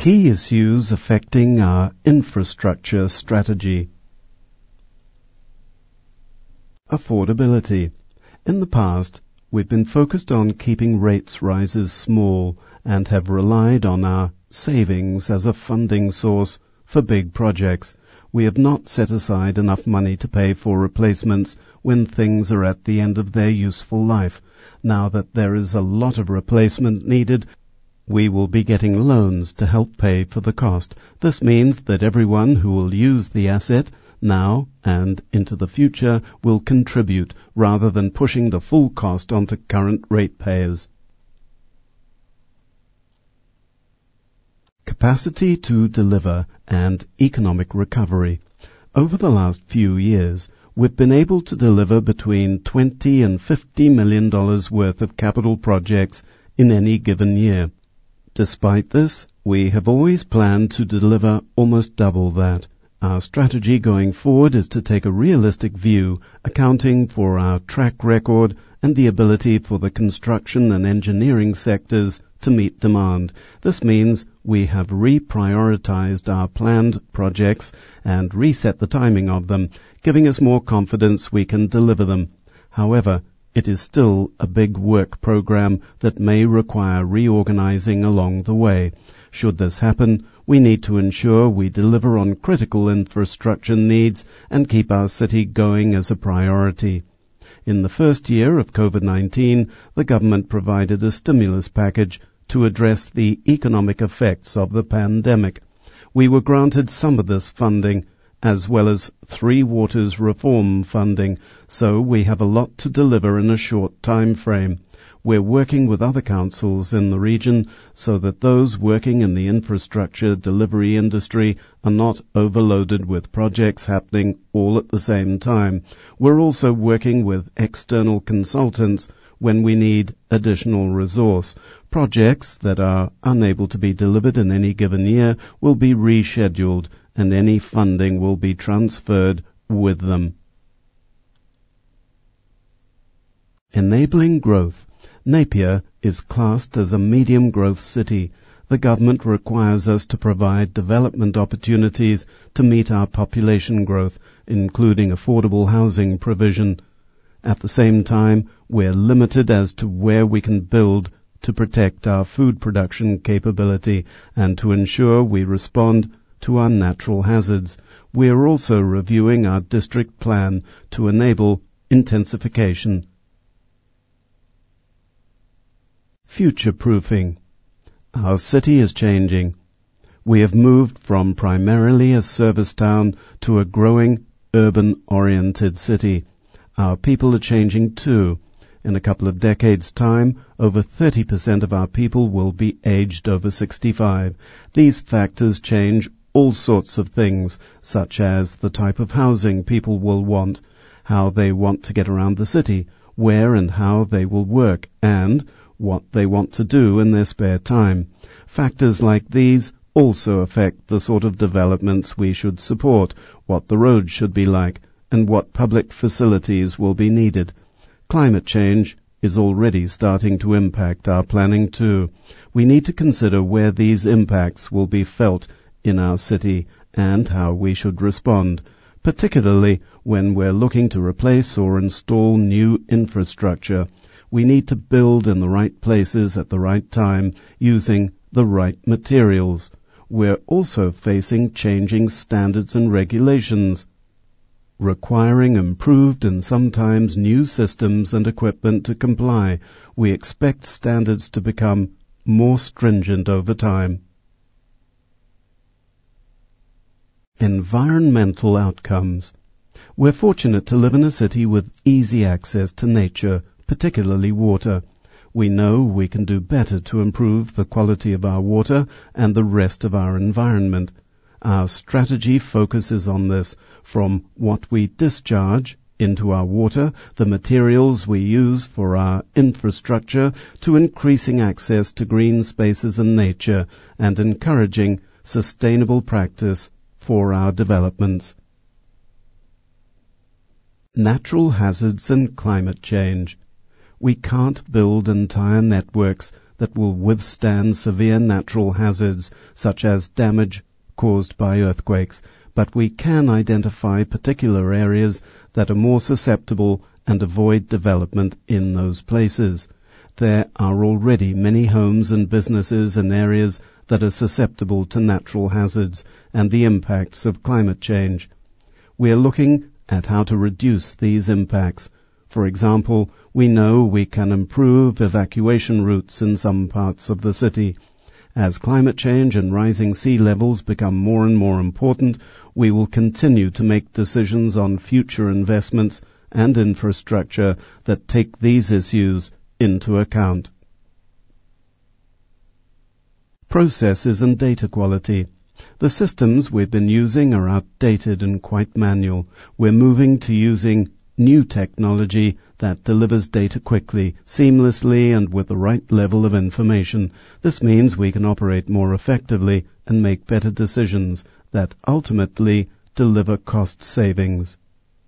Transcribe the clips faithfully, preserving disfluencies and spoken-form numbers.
Key issues affecting our infrastructure strategy. Affordability. In the past, we've been focused on keeping rates rises small and have relied on our savings as a funding source for big projects. We have not set aside enough money to pay for replacements when things are at the end of their useful life. Now that there is a lot of replacement needed, we will be getting loans to help pay for the cost. This means that everyone who will use the asset now and into the future will contribute rather than pushing the full cost onto current ratepayers. Capacity to deliver and economic recovery. Over the last few years, we've been able to deliver between twenty and fifty million dollars worth of capital projects in any given year. Despite this, we have always planned to deliver almost double that. Our strategy going forward is to take a realistic view, accounting for our track record and the ability for the construction and engineering sectors to meet demand. This means we have reprioritized our planned projects and reset the timing of them, giving us more confidence we can deliver them. However, it is still a big work program that may require reorganizing along the way. Should this happen, we need to ensure we deliver on critical infrastructure needs and keep our city going as a priority. In the first year of COVID nineteen, the government provided a stimulus package to address the economic effects of the pandemic. We were granted some of this funding, as well as Three Waters reform funding, so we have a lot to deliver in a short time frame. We're working with other councils in the region so that those working in the infrastructure delivery industry are not overloaded with projects happening all at the same time. We're also working with external consultants when we need additional resource. Projects that are unable to be delivered in any given year will be rescheduled, and any funding will be transferred with them. Enabling growth. Napier is classed as a medium-growth city. The government requires us to provide development opportunities to meet our population growth, including affordable housing provision. At the same time, we're limited as to where we can build to protect our food production capability and to ensure we respond to our natural hazards. We are also reviewing our district plan to enable intensification. Future-proofing. Our city is changing. We have moved from primarily a service town to a growing, urban-oriented city. Our people are changing too. In a couple of decades' time, over thirty percent of our people will be aged over sixty-five. These factors change all sorts of things, such as the type of housing people will want, how they want to get around the city, where and how they will work, and what they want to do in their spare time. Factors like these also affect the sort of developments we should support, what the roads should be like, and what public facilities will be needed. Climate change is already starting to impact our planning too. We need to consider where these impacts will be felt in our city and how we should respond, particularly when we're looking to replace or install new infrastructure. We need to build in the right places at the right time using the right materials. We're also facing changing standards and regulations, requiring improved and sometimes new systems and equipment to comply. We expect standards to become more stringent over time. Environmental outcomes. We're fortunate to live in a city with easy access to nature, particularly water. We know we can do better to improve the quality of our water and the rest of our environment. Our strategy focuses on this, from what we discharge into our water, the materials we use for our infrastructure, to increasing access to green spaces and nature, and encouraging sustainable practice for our developments. Natural hazards and climate change. We can't build entire networks that will withstand severe natural hazards such as damage caused by earthquakes, but we can identify particular areas that are more susceptible and avoid development in those places. There are already many homes and businesses in areas that are susceptible to natural hazards and the impacts of climate change. We are looking at how to reduce these impacts. For example, we know we can improve evacuation routes in some parts of the city. As climate change and rising sea levels become more and more important, we will continue to make decisions on future investments and infrastructure that take these issues into account. Processes and data quality. The systems we've been using are outdated and quite manual. We're moving to using new technology that delivers data quickly, seamlessly, and with the right level of information. This means we can operate more effectively and make better decisions that ultimately deliver cost savings.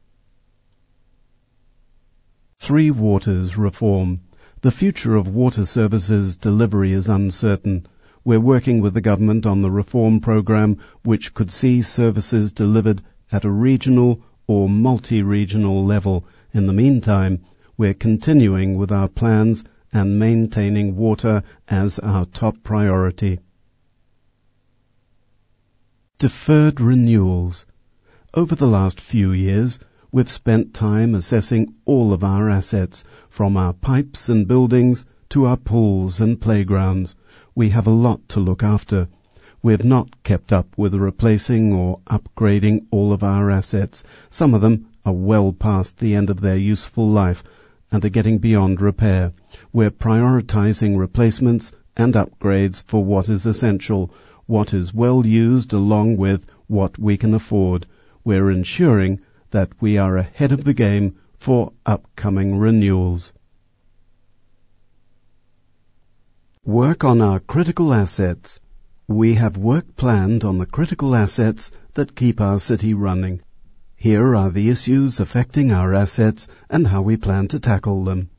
Three Waters Reform. The future of water services delivery is uncertain. We're working with the government on the reform program which could see services delivered at a regional or multi-regional level. In the meantime, we're continuing with our plans and maintaining water as our top priority. Deferred renewals. Over the last few years, we've spent time assessing all of our assets, from our pipes and buildings to our pools and playgrounds. We have a lot to look after. We have not kept up with replacing or upgrading all of our assets. Some of them are well past the end of their useful life and are getting beyond repair. We're prioritizing replacements and upgrades for what is essential, what is well used along with what we can afford. We're ensuring that we are ahead of the game for upcoming renewals. Work on our critical assets. We have work planned on the critical assets that keep our city running. Here are the issues affecting our assets and how we plan to tackle them.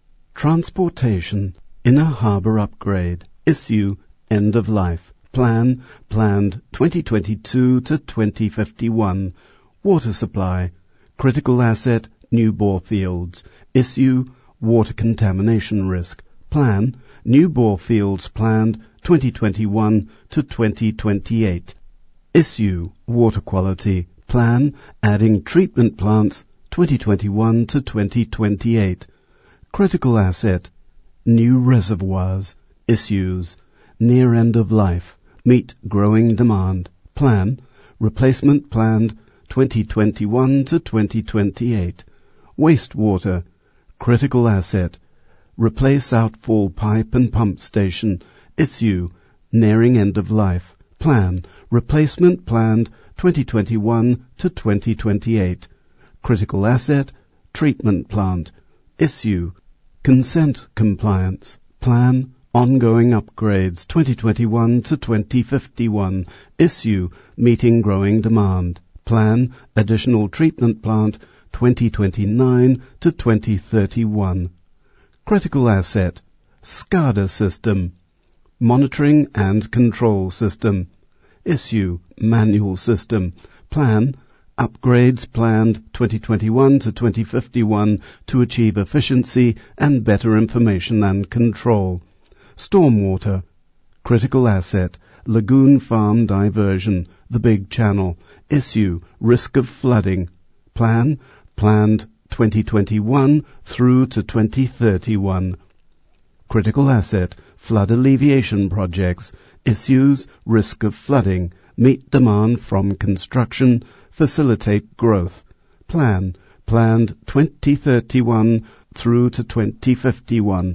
Transportation. Inner Harbour upgrade. Issue end of life. Plan planned twenty twenty-two to twenty fifty-one. Water supply. Critical asset new bore fields. Issue water contamination risk. Plan new bore fields planned twenty twenty-one to twenty twenty-eight. Issue water quality. Plan adding treatment plants twenty twenty-one to twenty twenty-eight. Critical asset new reservoirs. Issues near end of life. Meet growing demand. Plan replacement planned twenty twenty-one to twenty twenty-eight. Wastewater critical asset. Replace outfall pipe and pump station. Issue nearing end of life. Plan replacement planned twenty twenty-one to twenty twenty-eight. Critical asset treatment plant. Issue consent compliance. Plan ongoing upgrades twenty twenty-one to twenty fifty-one. Issue meeting growing demand. Plan additional treatment plant twenty twenty-nine to twenty thirty-one. Critical asset SCADA system. Monitoring and control system. Issue manual system. Plan upgrades planned twenty twenty-one to twenty fifty-one to achieve efficiency and better information and control. Stormwater critical asset lagoon farm diversion, the big channel. Issue risk of flooding. Plan planned twenty twenty-one through to twenty thirty-one. Critical asset flood alleviation projects. Issues risk of flooding. Meet demand from construction. Facilitate growth. Plan planned twenty thirty-one through to twenty fifty-one.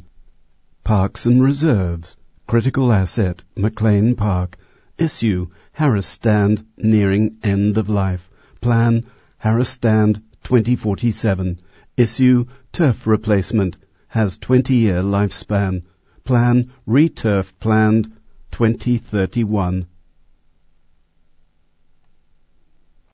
Parks and reserves. Critical asset McLean Park. Issue Harris Stand nearing end of life. Plan Harris Stand twenty forty-seven. Issue turf replacement. Has twenty-year lifespan. Plan re-turf planned twenty thirty-one.